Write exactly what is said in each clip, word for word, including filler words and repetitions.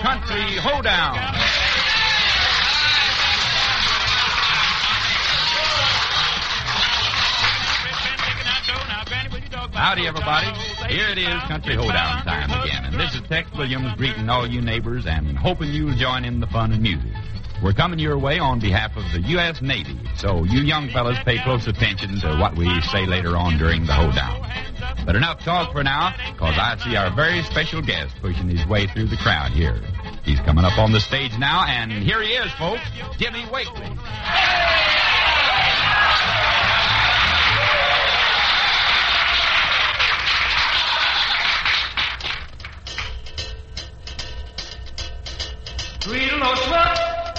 Country Hoedown. Howdy, everybody. Here it is, Country Hoedown time again. And this is Tex Williams greeting all you neighbors and hoping you'll join in the fun and music. We're coming your way on behalf of the U S Navy, so you young fellas pay close attention to what we say later on during the hoedown. But enough talk for now, because I see our very special guest pushing his way through the crowd here. He's coming up on the stage now, and here he is, folks, Jimmy Wakely. Tweedle-o truck,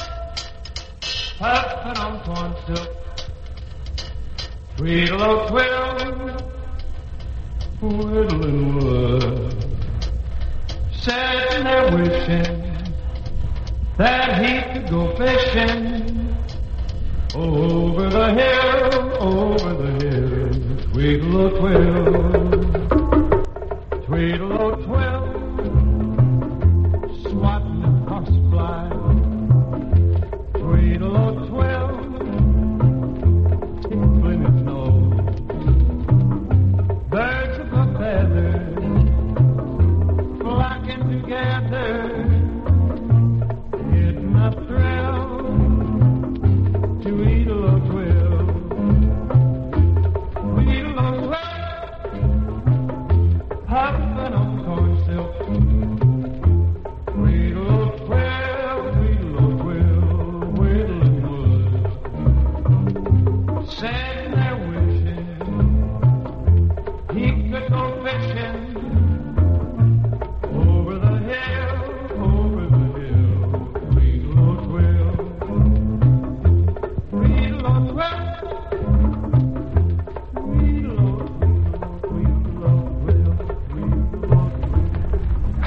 puffin' on corn silk. Tweedle-o twiddle, whittling wood. Sitting there wishing that he could go fishing over the hill, over the hill. Tweedle-o twiddle, tweedle-o twiddle. Swatting a horsefly, tweedle-o twiddle, tickling his nose. Birds of a feather flocking together, getting a thrill, tweedle-o twiddle, tweedle-o twiddle, puffing on corn silk. Sitting there wishing he could go fishing over the hill, over the hill. Tweedle-o twiddle, tweedle-o twiddle, tweedle-o, tweedle-o twiddle, tweedle-o twiddle.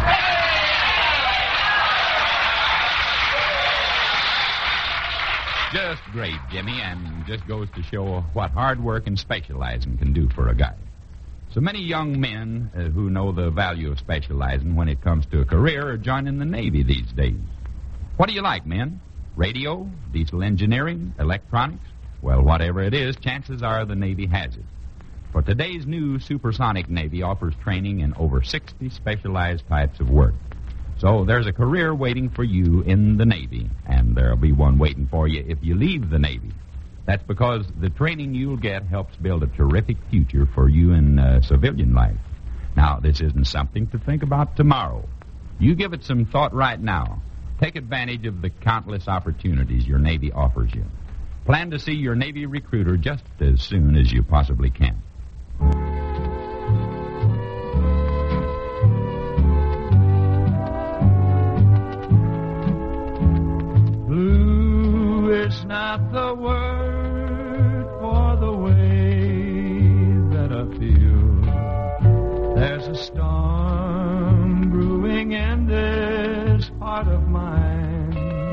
Just great, Jimmy, and just goes to show what hard work and specializing can do for a guy. So many young men uh, who know the value of specializing when it comes to a career are joining the Navy these days. What do you like, men? Radio, diesel engineering, electronics? Well, whatever it is, chances are the Navy has it. For today's new supersonic Navy offers training in over sixty specialized types of work. So there's a career waiting for you in the Navy, and there'll be one waiting for you if you leave the Navy. That's because the training you'll get helps build a terrific future for you in uh, civilian life. Now, this isn't something to think about tomorrow. You give it some thought right now. Take advantage of the countless opportunities your Navy offers you. Plan to see your Navy recruiter just as soon as you possibly can. It's not the word for the way that I feel. There's a storm brewing in this heart of mine.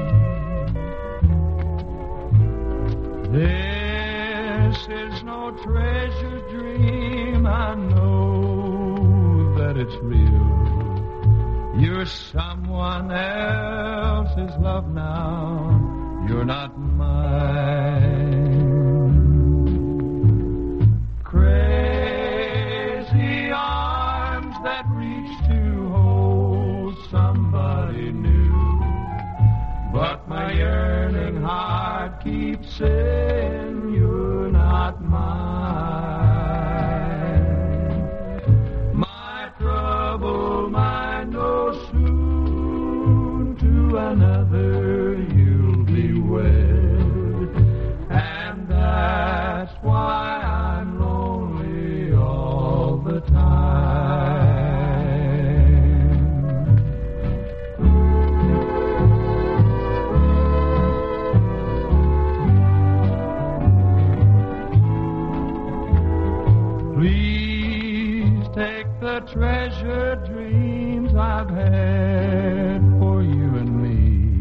This is no treasure dream. I know that it's real. You're someone else's love now. You're not mine. Crazy arms that reach to hold somebody new, but my yearning heart keeps saying you're not mine. My troubled mind knows soon to another and that's why I'm lonely all the time. Please take the treasured dreams I've had for you and me.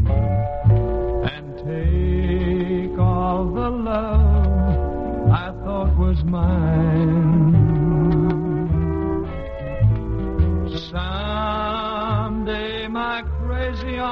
Take all the love I thought was mine. Someday my crazy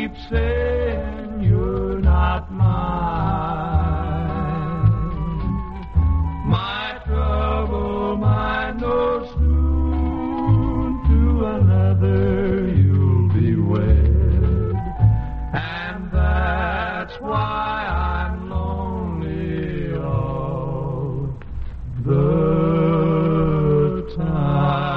keep saying you're not mine. My trouble might know soon to another you'll be wed, and that's why I'm lonely all the time.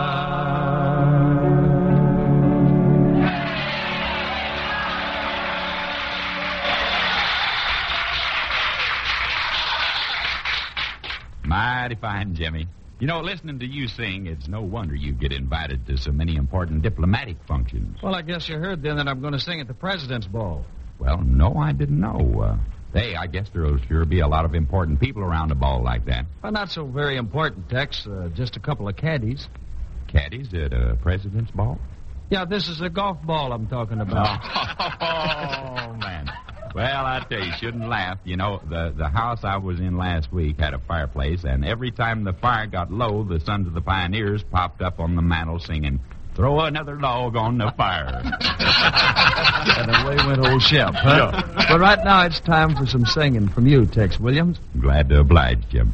Mighty fine, Jimmy. You know, listening to you sing, it's no wonder you get invited to so many important diplomatic functions. Well, I guess you heard then that I'm going to sing at the President's Ball. Well, no, I didn't know. Uh, hey, I guess there'll sure be a lot of important people around a ball like that. Well, not so very important, Tex. Uh, just a couple of caddies. Caddies at a president's ball? Yeah, this is a golf ball I'm talking about. Oh, man. Well, I tell you, you shouldn't laugh. You know, the, the house I was in last week had a fireplace, and every time the fire got low, the Sons of the Pioneers popped up on the mantel singing, "Throw another log on the fire." And away went old Shep, huh? Yeah. But right now it's time for some singing from you, Tex Williams. Glad to oblige, Jim.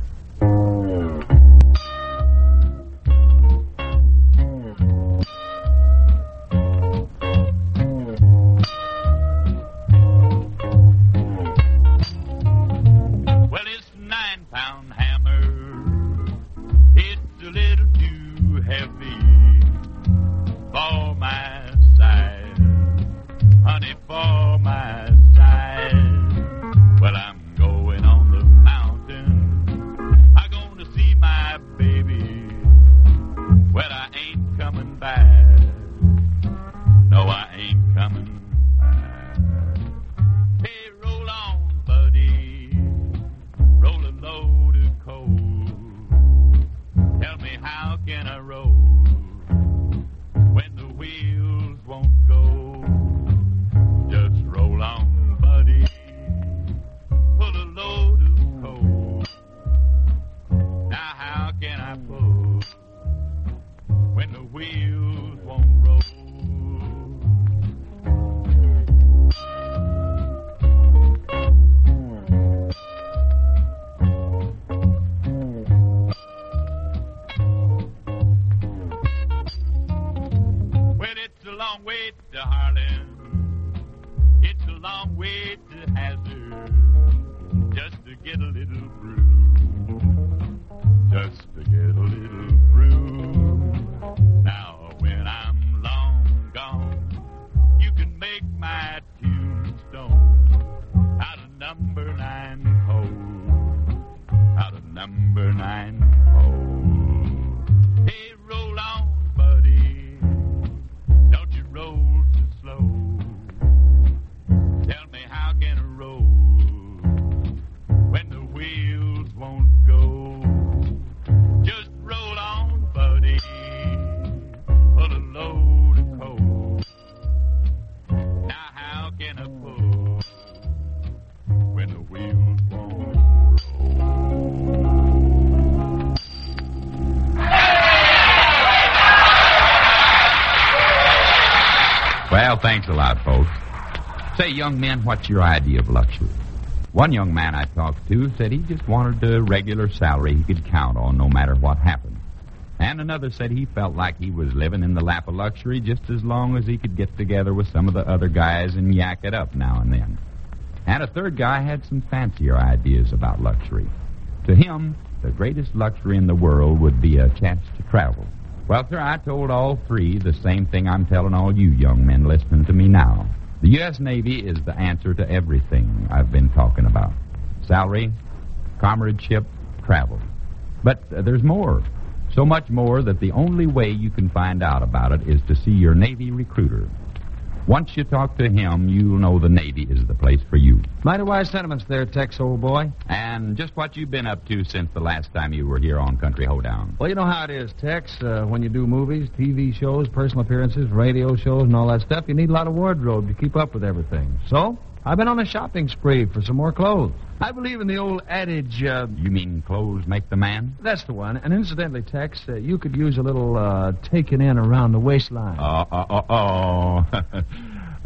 Well, thanks a lot, folks. Say, young men, what's your idea of luxury? One young man I talked to said he just wanted a regular salary he could count on no matter what happened. And another said he felt like he was living in the lap of luxury just as long as he could get together with some of the other guys and yak it up now and then. And a third guy had some fancier ideas about luxury. To him, the greatest luxury in the world would be a chance to travel. Well, sir, I told all three the same thing I'm telling all you young men listening to me now. The U S Navy is the answer to everything I've been talking about. Salary, comradeship, travel. But uh, there's more. So much more that the only way you can find out about it is to see your Navy recruiter. Once you talk to him, you'll know the Navy is the place for you. Mighty wise sentiments there, Tex, old boy. And just what you've been up to since the last time you were here on Country Hoedown. Well, you know how it is, Tex. Uh, when you do movies, T V shows, personal appearances, radio shows, and all that stuff, you need a lot of wardrobe to keep up with everything. So, I've been on a shopping spree for some more clothes. I believe in the old adage, uh... You mean clothes make the man? That's the one. And incidentally, Tex, uh, you could use a little uh, taking in around the waistline. Oh, oh, oh, oh.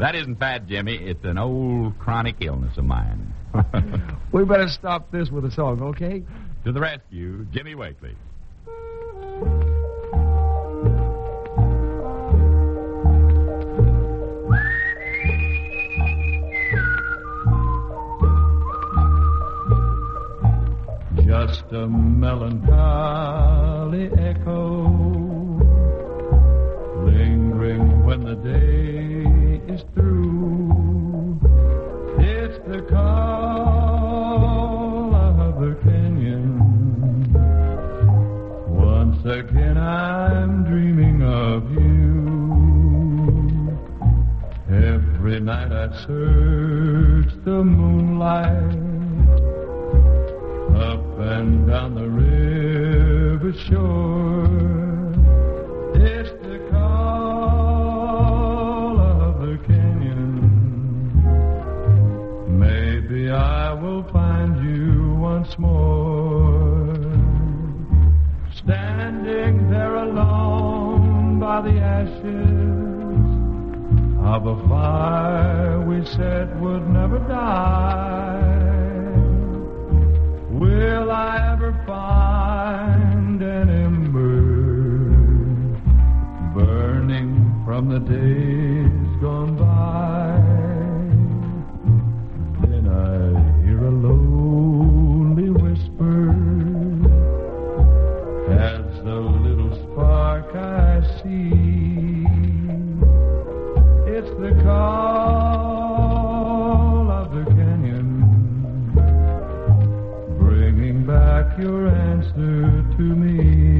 That isn't fat, Jimmy. It's an old chronic illness of mine. We better stop this with a song, okay? To the rescue, Jimmy Wakely. Just a melancholy echo, lingering when the day is through. It's the call of the canyon. Once again I'm dreaming of you. Every night I search the moonlight, up and down the river shore. It's the call of the canyon. Maybe I will find you once more. Standing there alone by the ashes of a fire we said would never die. Will I ever find an ember burning from the days gone by? Then I hear a lonely whisper as the little spark I see. It's the call of the canyon, bringing back your answer to me.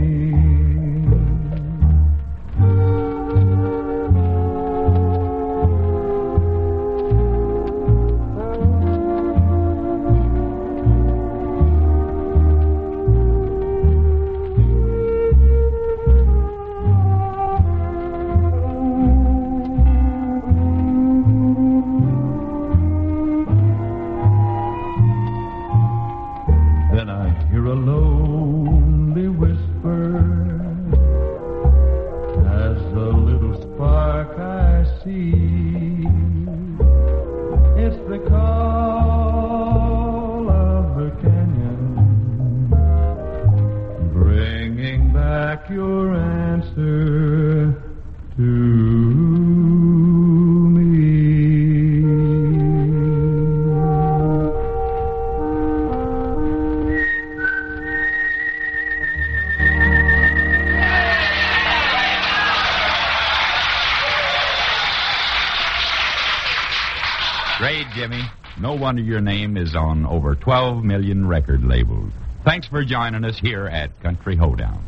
Your answer to me. Great, Jimmy. No wonder your name is on over twelve million record labels. Thanks for joining us here at Country Hoedown.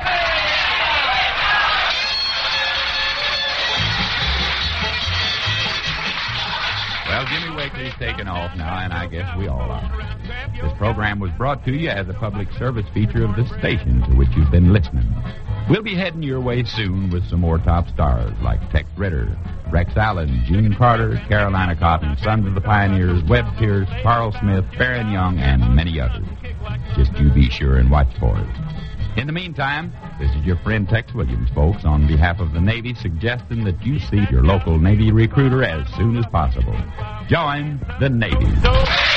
Well, Jimmy Wakely's taken off now, and I guess we all are. This program was brought to you as a public service feature of the station to which you've been listening. We'll be heading your way soon with some more top stars like Tex Ritter, Rex Allen, Gene Carter, Carolina Cotton, Sons of the Pioneers, Webb Pierce, Carl Smith, Farron Young, and many others. Just you be sure and watch for it. In the meantime, this is your friend Tex Williams, folks, on behalf of the Navy, suggesting that you see your local Navy recruiter as soon as possible. Join the Navy.